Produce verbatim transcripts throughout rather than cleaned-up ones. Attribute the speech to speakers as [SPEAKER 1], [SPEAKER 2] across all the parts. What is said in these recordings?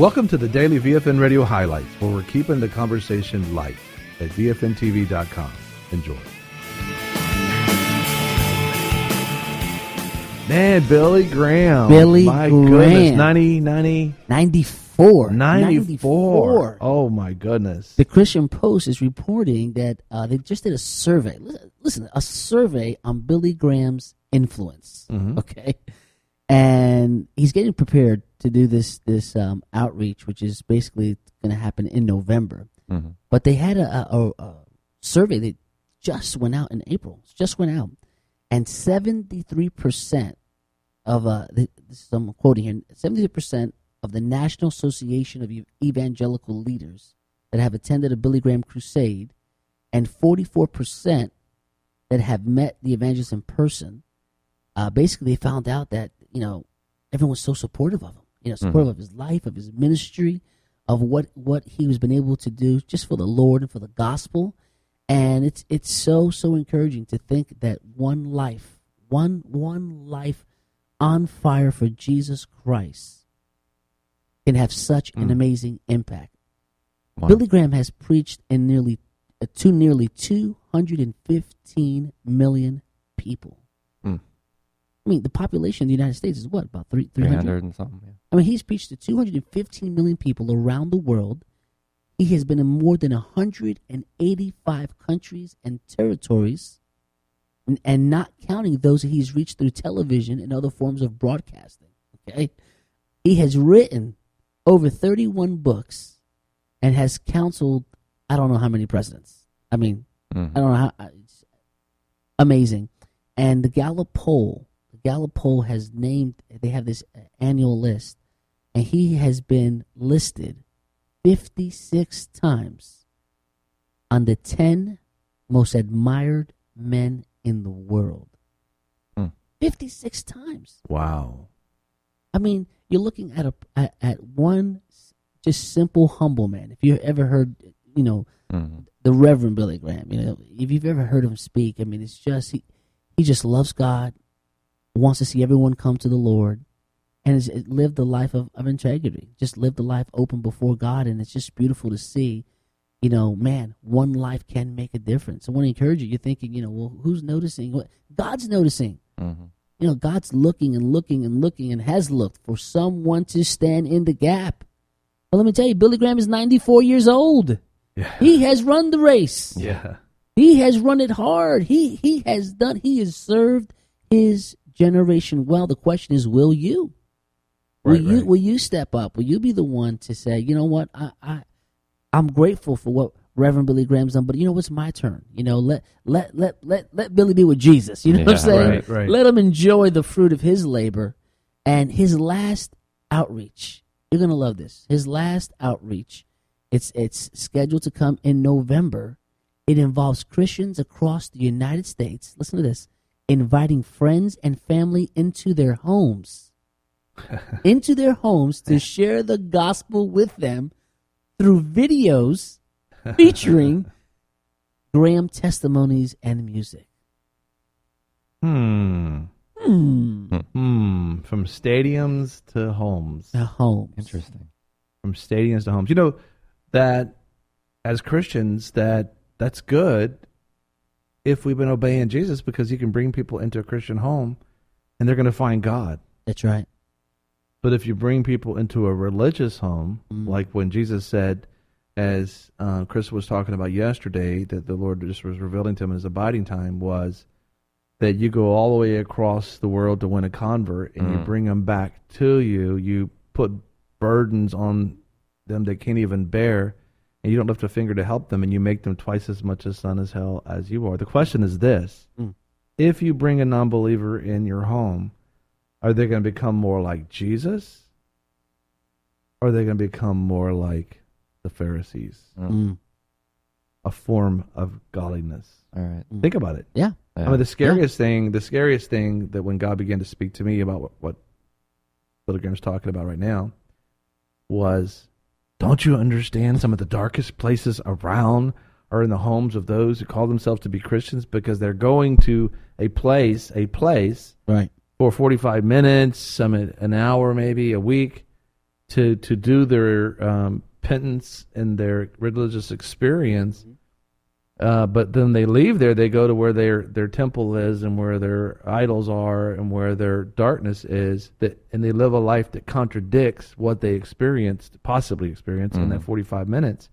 [SPEAKER 1] Welcome to the Daily V F N Radio Highlights, where we're keeping the conversation light at V F N T V dot com. Enjoy. Man, Billy Graham.
[SPEAKER 2] Billy
[SPEAKER 1] my
[SPEAKER 2] Graham.
[SPEAKER 1] goodness, ninety, ninety,
[SPEAKER 2] ninety-four.
[SPEAKER 1] ninety-four. Oh, my goodness.
[SPEAKER 2] The Christian Post is reporting that uh, they just did a survey. Listen, a survey on Billy Graham's influence.
[SPEAKER 1] Mm-hmm.
[SPEAKER 2] Okay. And he's getting prepared to do this this um, outreach, which is basically going to happen in November. Mm-hmm. But they had a, a, a survey that just went out in April. Just went out. And seventy-three percent of, uh, this is, I'm quoting here, seventy-three percent of the National Association of Evangelical Leaders that have attended a Billy Graham crusade, and forty-four percent that have met the evangelist in person, uh, basically they found out that, you know, everyone was so supportive of him, you know, supportive mm-hmm. of his life, of his ministry, of what, what he was been able to do just for the Lord and for the gospel. And it's it's so, so encouraging to think that one life, one one life on fire for Jesus Christ can have such mm. an amazing impact. Wow. Billy Graham has preached in nearly uh, to nearly two hundred fifteen million people. Mm. I mean, the population of the United States is what, about three, three hundred
[SPEAKER 3] and something. Yeah.
[SPEAKER 2] I mean, he's preached to two hundred fifteen million people around the world. He has been in more than one hundred eighty-five countries and territories, and, and not counting those that he's reached through television and other forms of broadcasting. Okay, he has written over thirty-one books and has counseled I don't know how many presidents. I mean, mm-hmm. I don't know how. It's amazing. And the Gallup poll, the Gallup poll has named. They have this annual list, and he has been listed fifty-six times on the ten most admired men in the world. Mm. fifty-six times.
[SPEAKER 1] Wow.
[SPEAKER 2] I mean, you're looking at a at, at one just simple, humble man. If you ever heard, you know, mm-hmm. the Reverend Billy Graham, you know, if you've ever heard him speak, I mean, it's just, he, he just loves God, wants to see everyone come to the Lord, and has lived the life of, of integrity, just lived the life open before God. And it's just beautiful to see, you know, man, one life can make a difference. I want to encourage you. You're thinking, you know, well, who's noticing? What God's noticing. Mm-hmm. You know, God's looking and looking and looking and has looked for someone to stand in the gap. Well, let me tell you, Billy Graham is ninety-four years old. Yeah. He has run the race.
[SPEAKER 1] Yeah.
[SPEAKER 2] He has run it hard. He he has done, he has served his generation well. The question is, will you? Will right, you right. will you step up? Will you be the one to say, you know what, I, I I'm grateful for what Reverend Billy Graham's done, but you know what's my turn? You know, let let let let let Billy be with Jesus. You know yeah, what I'm saying?
[SPEAKER 1] Right, right.
[SPEAKER 2] Let him enjoy the fruit of his labor. And his last outreach, you're gonna love this. His last outreach, it's it's scheduled to come in November. It involves Christians across the United States. Listen to this: inviting friends and family into their homes. into their homes to share the gospel with them through videos featuring Graham testimonies and music.
[SPEAKER 1] Hmm.
[SPEAKER 2] Hmm.
[SPEAKER 1] Hmm. From stadiums to homes.
[SPEAKER 2] To homes.
[SPEAKER 3] Interesting.
[SPEAKER 1] From stadiums to homes. You know, that as Christians, that that's good if we've been obeying Jesus, because you can bring people into a Christian home and they're going to find God.
[SPEAKER 2] That's right.
[SPEAKER 1] But if you bring people into a religious home, mm. like when Jesus said, as uh, Chris was talking about yesterday, that the Lord just was revealing to him in his abiding time, was that you go all the way across the world to win a convert, and mm. you bring them back to you. You put burdens on them they can't even bear, and you don't lift a finger to help them, and you make them twice as much a son as hell as you are. The question is this. Mm. If you bring a non-believer in your home, are they going to become more like Jesus? Or are they going to become more like the Pharisees?
[SPEAKER 2] Mm.
[SPEAKER 1] A form of godliness.
[SPEAKER 3] All right.
[SPEAKER 1] Think about it.
[SPEAKER 2] Yeah.
[SPEAKER 1] I mean, the scariest yeah. thing, the scariest thing that when God began to speak to me about what, what Billy Graham's talking about right now was, don't you understand some of the darkest places around are in the homes of those who call themselves to be Christians, because they're going to a place, a place,
[SPEAKER 2] right,
[SPEAKER 1] for forty-five minutes, some an hour maybe, a week, to to do their um, penance and their religious experience. Uh, but then they leave there, they go to where their their temple is and where their idols are and where their darkness is, that, and they live a life that contradicts what they experienced, possibly experienced mm-hmm. in that forty-five minutes.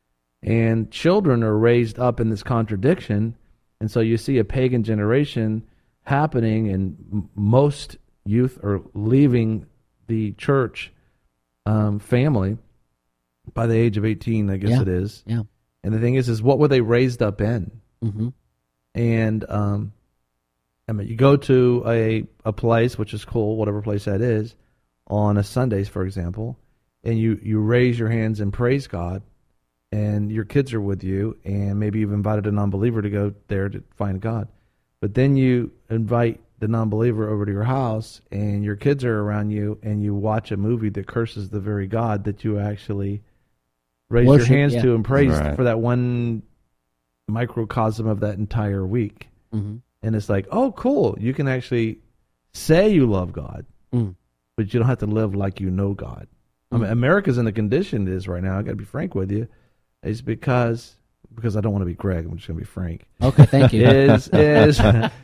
[SPEAKER 1] And children are raised up in this contradiction, and so you see a pagan generation happening, and m- most youth are leaving the church um, family by the age of eighteen, I guess
[SPEAKER 2] yeah.
[SPEAKER 1] it is.
[SPEAKER 2] Yeah.
[SPEAKER 1] And the thing is, is what were they raised up in?
[SPEAKER 2] Mm-hmm.
[SPEAKER 1] And um, I mean, you go to a a place, which is cool, whatever place that is, on a Sundays, for example, and you, you raise your hands and praise God, and your kids are with you, and maybe you've invited a non-believer to go there to find God. But then you invite the non-believer over to your house, and your kids are around you, and you watch a movie that curses the very God that you actually raise
[SPEAKER 2] Worship,
[SPEAKER 1] your hands
[SPEAKER 2] yeah.
[SPEAKER 1] to and praise
[SPEAKER 3] right.
[SPEAKER 1] for that one microcosm of that entire week.
[SPEAKER 2] Mm-hmm.
[SPEAKER 1] And it's like, oh, cool. You can actually say you love God,
[SPEAKER 2] mm.
[SPEAKER 1] but you don't have to live like you know God. Mm. I mean, America's in the condition it is right now. I got to be frank with you. It's because because I don't want to be Greg. I'm just going to be frank.
[SPEAKER 2] Okay, thank you.
[SPEAKER 1] is is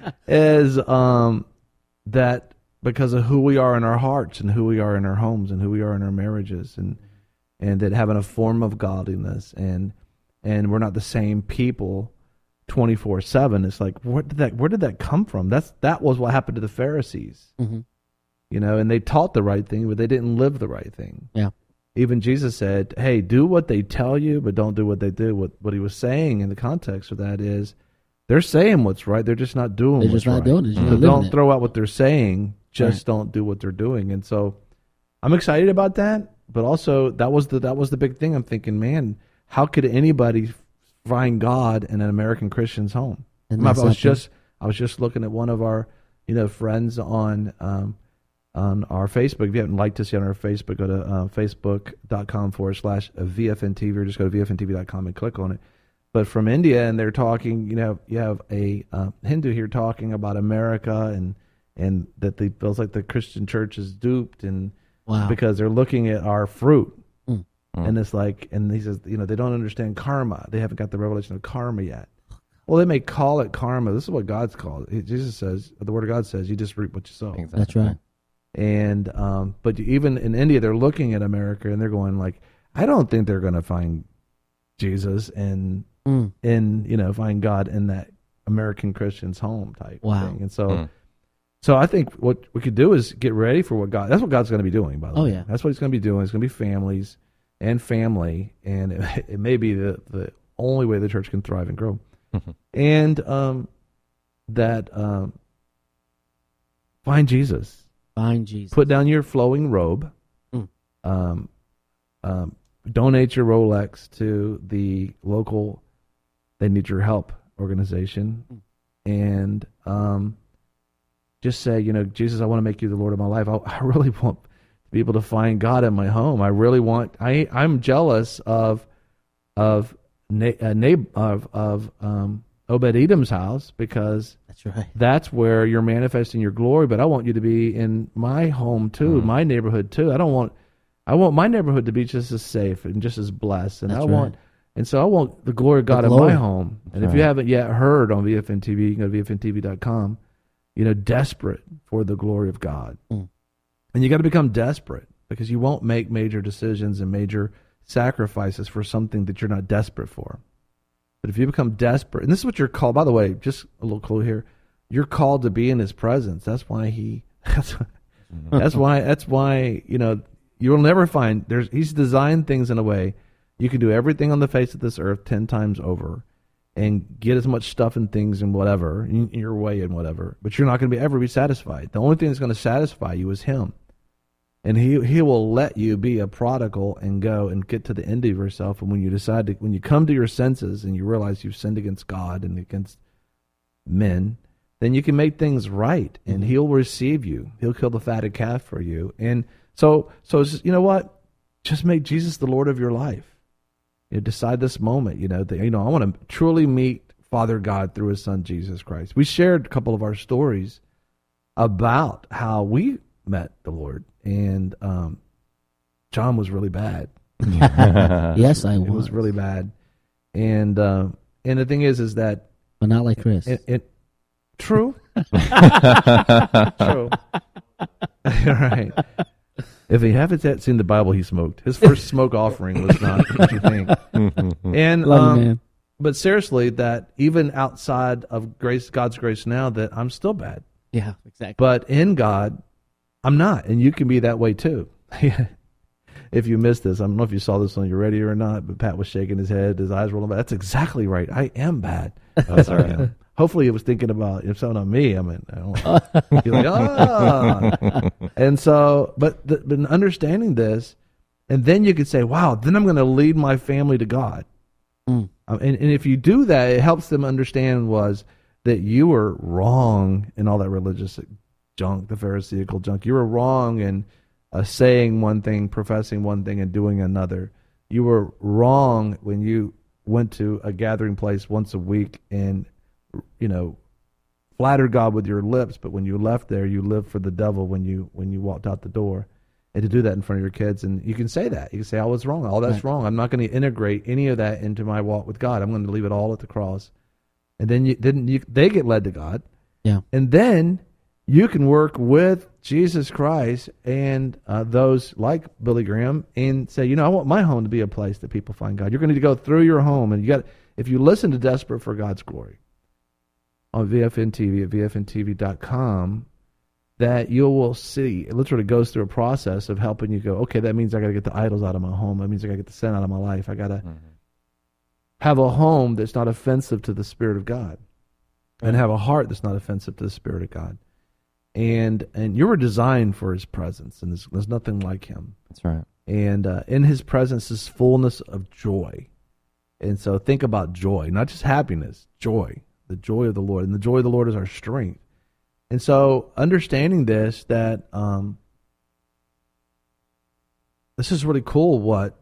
[SPEAKER 1] is um that because of who we are in our hearts and who we are in our homes and who we are in our marriages, and and that having a form of godliness, and and we're not the same people twenty-four seven. It's like, where did that where did that come from? That's that was what happened to the Pharisees.
[SPEAKER 2] Mm-hmm.
[SPEAKER 1] You know, and they taught the right thing, but they didn't live the right thing.
[SPEAKER 2] Yeah.
[SPEAKER 1] Even Jesus said, hey, do what they tell you, but don't do what they do. What what he was saying in the context of that is, they're saying what's right, they're just not doing
[SPEAKER 2] they're
[SPEAKER 1] what's
[SPEAKER 2] just not
[SPEAKER 1] right.
[SPEAKER 2] doing it.
[SPEAKER 1] So don't
[SPEAKER 2] it.
[SPEAKER 1] throw out what they're saying, just
[SPEAKER 2] right.
[SPEAKER 1] don't do what they're doing. And so I'm excited about that. But also, that was the that was the big thing. I'm thinking, man, how could anybody find God in an American Christian's home? I, I was just I was just looking at one of our you know friends on um, on our Facebook. If you haven't liked us yet on our Facebook, go to uh, facebook.com forward slash VFNTV, or just go to V F N T V dot com and click on it. But from India, and they're talking. You know, you have a uh, Hindu here talking about America, and and that they feels like the Christian church is duped, and
[SPEAKER 2] wow.
[SPEAKER 1] because they're looking at our fruit.
[SPEAKER 2] Mm.
[SPEAKER 1] And it's like, and he says, you know, they don't understand karma. They haven't got the revelation of karma yet. Well, they may call it karma. This is what God's called it. Jesus says, the Word of God says, you just reap what you sow.
[SPEAKER 3] Exactly.
[SPEAKER 2] That's right.
[SPEAKER 1] And, um, but even in India, they're looking at America and they're going like, I don't think they're going to find Jesus and,
[SPEAKER 2] mm.
[SPEAKER 1] in, you know, find God in that American Christian's home type
[SPEAKER 2] wow.
[SPEAKER 1] thing. And so,
[SPEAKER 3] mm.
[SPEAKER 1] So I think what we could do is get ready for what God, that's what God's going to be doing, by the
[SPEAKER 2] oh,
[SPEAKER 1] way.
[SPEAKER 2] Yeah.
[SPEAKER 1] That's what he's going to be doing. It's going to be families and family, and it, it may be the, the only way the church can thrive and grow. And um, that um, find Jesus.
[SPEAKER 2] Find Jesus.
[SPEAKER 1] Put down your flowing robe.
[SPEAKER 2] Mm.
[SPEAKER 1] Um, um, donate your Rolex to the local They Need Your Help organization. Mm. And um, just say, you know, Jesus, I want to make you the Lord of my life. I, I really want to be able to find God in my home. I really want. I I'm jealous of of Na- uh, Nab- of of um, Obed-Edom's house, because
[SPEAKER 2] that's right.
[SPEAKER 1] That's where you're manifesting your glory. But I want you to be in my home too, mm. my neighborhood too. I don't want. I want my neighborhood to be just as safe and just as blessed. And
[SPEAKER 2] that's
[SPEAKER 1] I
[SPEAKER 2] right.
[SPEAKER 1] want. And so I want the glory of God in my home. And
[SPEAKER 3] right.
[SPEAKER 1] if you haven't yet heard on V F N T V, you can go to V F N T V dot com. You know, desperate for the glory of God.
[SPEAKER 2] Mm.
[SPEAKER 1] And you got to become desperate, because you won't make major decisions and major sacrifices for something that you're not desperate for. But if you become desperate, and this is what you're called, by the way, just a little clue here, you're called to be in his presence. That's why he, that's, that's why, that's why, you know, you'll never find, there's, he's designed things in a way you can do everything on the face of this earth ten times over and get as much stuff and things and whatever, in your way and whatever, but you're not going to be ever be satisfied. The only thing that's going to satisfy you is him. And he he will let you be a prodigal and go and get to the end of yourself. And when you decide to, when you come to your senses and you realize you've sinned against God and against men, then you can make things right, and mm-hmm. he'll receive you. He'll kill the fatted calf for you. And so, so it's just, you know what? Just make Jesus the Lord of your life. You know, decide this moment, you know, that, you know, I want to truly meet Father God through his son, Jesus Christ. We shared a couple of our stories about how we met the Lord. And um, John was really bad.
[SPEAKER 2] Yes, I was.
[SPEAKER 1] It was really bad. And uh, and the thing is, is that...
[SPEAKER 2] But not like Chris.
[SPEAKER 1] It, it, true. True. Right. If you haven't yet seen the Bible, he smoked. His first smoke offering was not what you think. And
[SPEAKER 2] Love
[SPEAKER 1] um,
[SPEAKER 2] you, man.
[SPEAKER 1] But seriously, that even outside of grace, God's grace now, that I'm still bad.
[SPEAKER 2] Yeah, exactly.
[SPEAKER 1] But in God, I'm not. And you can be that way too. If you missed this, I don't know if you saw this on your radio or not, but Pat was shaking his head, his eyes rolling back. That's exactly right. I am bad. That's all right. Hopefully, he was thinking about if something on me. I mean, I don't know. He's like, ah. And so, but, the, but understanding this, and then you could say, wow, then I'm going to lead my family to God.
[SPEAKER 2] Mm.
[SPEAKER 1] Um, and, and if you do that, it helps them understand was that you were wrong in all that religious junk, the Pharisaical junk. You were wrong in uh, saying one thing, professing one thing, and doing another. You were wrong when you went to a gathering place once a week and, you know, flattered God with your lips, but when you left there, you lived for the devil when you when you walked out the door. And to do that in front of your kids, and you can say that. You can say, I was wrong. All that's right. Wrong. I'm not going to integrate any of that into my walk with God. I'm going to leave it all at the cross. And then you, then you, they get led to God.
[SPEAKER 2] Yeah.
[SPEAKER 1] And then you can work with Jesus Christ and uh, those like Billy Graham and say, you know, I want my home to be a place that people find God. You're going to need to go through your home. And you got, if you listen to Desperate for God's Glory on V F N T V at V F N T V dot com, that you will see, it literally goes through a process of helping you go, okay, that means I got to get the idols out of my home. That means I got to get the sin out of my life. I got to mm-hmm. have a home that's not offensive to the Spirit of God, mm-hmm. and have a heart that's not offensive to the Spirit of God. And and you were designed for His presence, and there's, there's nothing like Him.
[SPEAKER 3] That's right.
[SPEAKER 1] And uh, in His presence is fullness of joy. And so think about joy, not just happiness, joy, the joy of the Lord. And the joy of the Lord is our strength. And so understanding this, that um, this is really cool what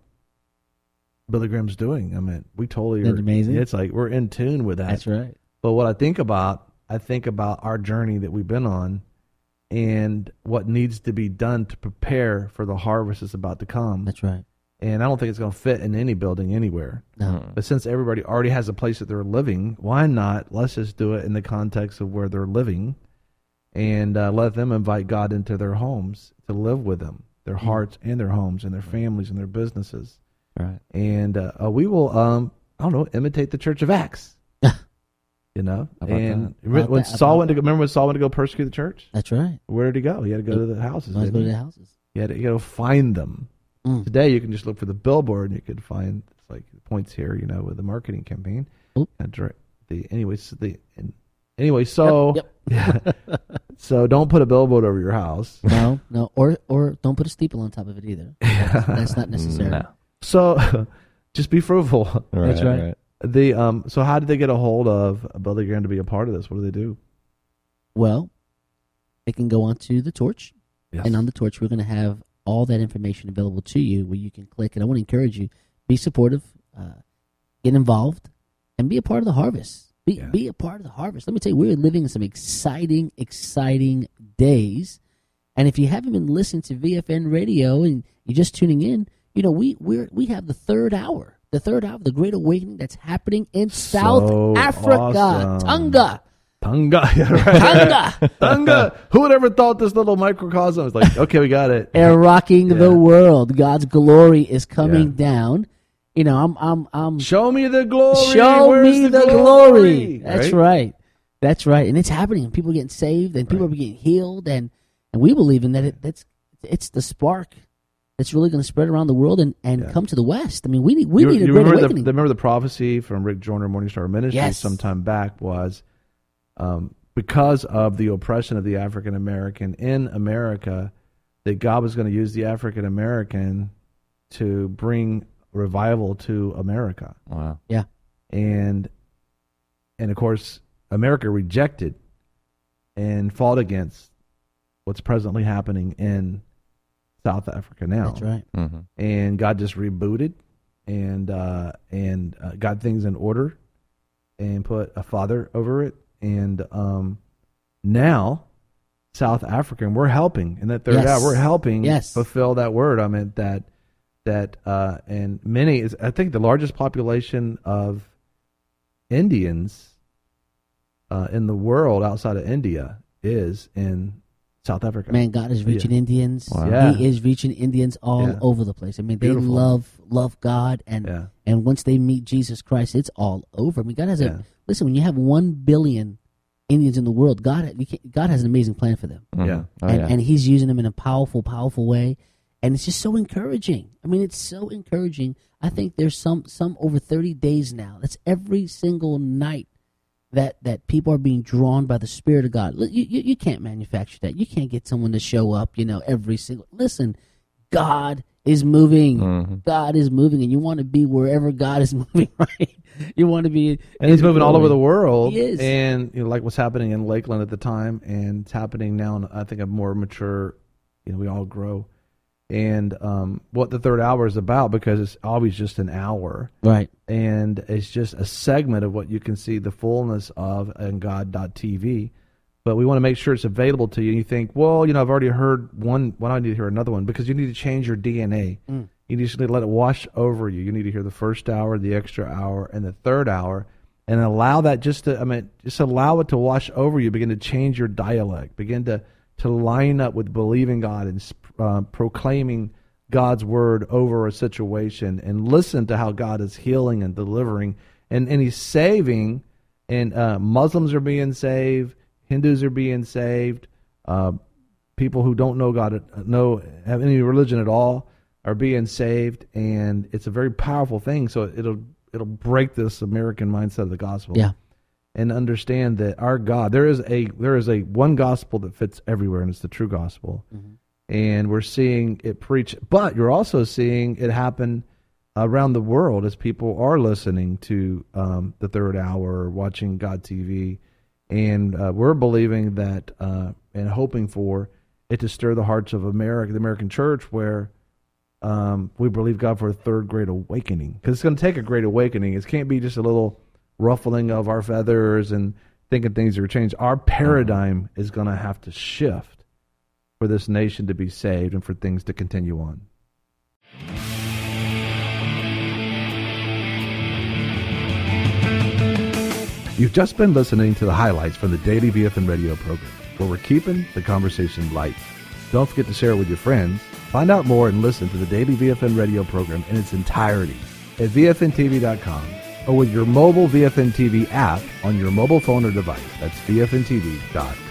[SPEAKER 1] Billy Graham's doing. I mean, we totally
[SPEAKER 2] Isn't
[SPEAKER 1] are.
[SPEAKER 2] it amazing?
[SPEAKER 1] It's like we're in tune with that.
[SPEAKER 2] That's right.
[SPEAKER 1] But what I think about, I think about our journey that we've been on and what needs to be done to prepare for the harvest that's about to come.
[SPEAKER 2] That's right.
[SPEAKER 1] And I don't think it's going to fit in any building anywhere.
[SPEAKER 2] No.
[SPEAKER 1] But since everybody already has a place that they're living, why not? Let's just do it in the context of where they're living. And uh, let them invite God into their homes to live with them, their mm. hearts and their homes and their families and their businesses.
[SPEAKER 3] Right.
[SPEAKER 1] And uh, uh, we will, um, I don't know, imitate the Church of Acts. You know, and
[SPEAKER 2] About
[SPEAKER 1] when
[SPEAKER 2] that,
[SPEAKER 1] Saul
[SPEAKER 2] about
[SPEAKER 1] went to go, remember when Saul went to go persecute the church?
[SPEAKER 2] That's right.
[SPEAKER 1] Where did he go? He had to go to the houses.
[SPEAKER 2] Let's
[SPEAKER 1] didn't
[SPEAKER 2] go to
[SPEAKER 1] he?
[SPEAKER 2] the houses.
[SPEAKER 1] You had to, you had to find them.
[SPEAKER 2] Mm.
[SPEAKER 1] Today, you can just look for the billboard and you could find it's like points here, you know, with the marketing campaign.
[SPEAKER 2] Oop.
[SPEAKER 1] And direct the anyways the and, anyway. So
[SPEAKER 2] Yep, yep.
[SPEAKER 1] yeah. So don't put a billboard over your house.
[SPEAKER 2] No, no, or or don't put a steeple on top of it either. That's, that's not necessary.
[SPEAKER 3] No.
[SPEAKER 1] So just be fruitful.
[SPEAKER 3] Right,
[SPEAKER 2] That's right.
[SPEAKER 3] right.
[SPEAKER 1] The um. So how did they get a hold of Billy Graham to be a part of this? What do they do?
[SPEAKER 2] Well, they can go onto the Torch,
[SPEAKER 1] Yes.
[SPEAKER 2] and on the Torch, we're going to have all that information available to you where you can click. And I want to encourage you, be supportive, uh, get involved, and be a part of the harvest. Be,
[SPEAKER 1] Yeah.
[SPEAKER 2] be a part of the harvest. Let me tell you, we're living in some exciting, exciting days. And if you haven't been listening to V F N Radio and you're just tuning in, you know, we we're, we have the third hour, the third hour of the Great Awakening that's happening in South
[SPEAKER 1] So
[SPEAKER 2] Africa,
[SPEAKER 1] awesome.
[SPEAKER 2] Tonga.
[SPEAKER 1] Tonga. Yeah, right.
[SPEAKER 2] Tonga.
[SPEAKER 1] Tonga. Who would ever thought this little microcosm was like, okay, we got it.
[SPEAKER 2] They're rocking
[SPEAKER 1] Yeah.
[SPEAKER 2] the world. God's glory is coming
[SPEAKER 1] Yeah.
[SPEAKER 2] down. You know, I'm, I'm, I'm.
[SPEAKER 1] Show me the glory.
[SPEAKER 2] Show
[SPEAKER 1] Where's
[SPEAKER 2] me the,
[SPEAKER 1] glory.
[SPEAKER 2] glory. That's
[SPEAKER 1] Right?
[SPEAKER 2] right. That's right. And it's happening. And people are getting saved, and people
[SPEAKER 1] Right.
[SPEAKER 2] are getting healed, and and we believe in that. It, that's it's the spark that's really going to spread around the world and, and
[SPEAKER 1] Yeah.
[SPEAKER 2] come to the West. I mean, we need we
[SPEAKER 1] You,
[SPEAKER 2] need a
[SPEAKER 1] you
[SPEAKER 2] great
[SPEAKER 1] remember the,
[SPEAKER 2] awakening.
[SPEAKER 1] the remember the prophecy from Rick Joyner, Morningstar Ministries,
[SPEAKER 2] Yes.
[SPEAKER 1] sometime back was, um, because of the oppression of the African American in America, that God was going to use the African American to bring revival to America.
[SPEAKER 3] Wow.
[SPEAKER 2] yeah.
[SPEAKER 1] and and of course America rejected and fought against what's presently happening in South Africa now.
[SPEAKER 2] That's right.
[SPEAKER 3] Mm-hmm.
[SPEAKER 1] And God just rebooted and uh, and uh, got things in order and put a father over it. And um, now South Africa, and we're helping in that third
[SPEAKER 2] Yes.
[SPEAKER 1] hour, we're helping
[SPEAKER 2] Yes.
[SPEAKER 1] fulfill that word. I meant that that uh, and many is I think the largest population of Indians uh, in the world outside of India is in South Africa.
[SPEAKER 2] Man, God is reaching
[SPEAKER 1] yeah.
[SPEAKER 2] Indians.
[SPEAKER 1] Wow. Yeah.
[SPEAKER 2] He is reaching Indians all
[SPEAKER 1] yeah.
[SPEAKER 2] over the place. I mean, they
[SPEAKER 1] Beautiful.
[SPEAKER 2] love love God, and
[SPEAKER 1] yeah.
[SPEAKER 2] and once they meet Jesus Christ, it's all over. I mean, God has
[SPEAKER 1] yeah.
[SPEAKER 2] a listen. When you have one billion Indians in the world, God we can't, God has an amazing plan for them.
[SPEAKER 3] Mm-hmm.
[SPEAKER 1] Yeah.
[SPEAKER 3] Oh,
[SPEAKER 2] and,
[SPEAKER 3] yeah.
[SPEAKER 2] and He's using them in a powerful, powerful way, and it's just so encouraging. I mean, it's so encouraging. I think there's some some over thirty days now. That's every single night. That, that people are being drawn by the Spirit of God. You, you you can't manufacture that. You can't get someone to show up, you know, every single... Listen, God is moving.
[SPEAKER 3] Mm-hmm.
[SPEAKER 2] God is moving, and you want to be wherever God is moving, right? You want to be...
[SPEAKER 1] And he's moving all over the world.
[SPEAKER 2] He is.
[SPEAKER 1] And you know, like what's happening in Lakeland at the time, and it's happening now in, I think, a more mature, you know, we all grow. And um, what the third hour is about, because it's always just an hour.
[SPEAKER 2] Right.
[SPEAKER 1] And it's just a segment of what you can see the fullness of in God dot T V. But we want to make sure it's available to you. And you think, well, you know, I've already heard one. Why do I need to hear another one? Because you need to change your D N A. Mm. You just need to let it wash over you. You need to hear the first hour, the extra hour, and the third hour, and allow that just to, I mean, just allow it to wash over you. Begin to change your dialect. Begin to, to line up with believing God and uh, proclaiming God's word over a situation, and listen to how God is healing and delivering, and, and He's saving, and uh, Muslims are being saved, Hindus are being saved, uh, people who don't know God, know have any religion at all, are being saved, and it's a very powerful thing. So it'll it'll break this American mindset of the gospel,
[SPEAKER 2] Yeah.
[SPEAKER 1] and understand that our God, there is a there is a one gospel that fits everywhere, and it's the true gospel. Mm-hmm. And we're seeing it preached, but you're also seeing it happen around the world as people are listening to um, the third hour, watching God T V, and uh, we're believing that uh, and hoping for it to stir the hearts of America, the American church, where um, we believe God for a third great awakening, because it's going to take a great awakening. It can't be just a little ruffling of our feathers and thinking things are changed. Our paradigm is going to have to shift for this nation to be saved and for things to continue on. You've just been listening to the highlights from the Daily V F N Radio program, where we're keeping the conversation light. Don't forget to share it with your friends. Find out more and listen to the Daily V F N Radio program in its entirety at V F N T V dot com or with your mobile V F N T V app on your mobile phone or device. That's V F N T V dot com.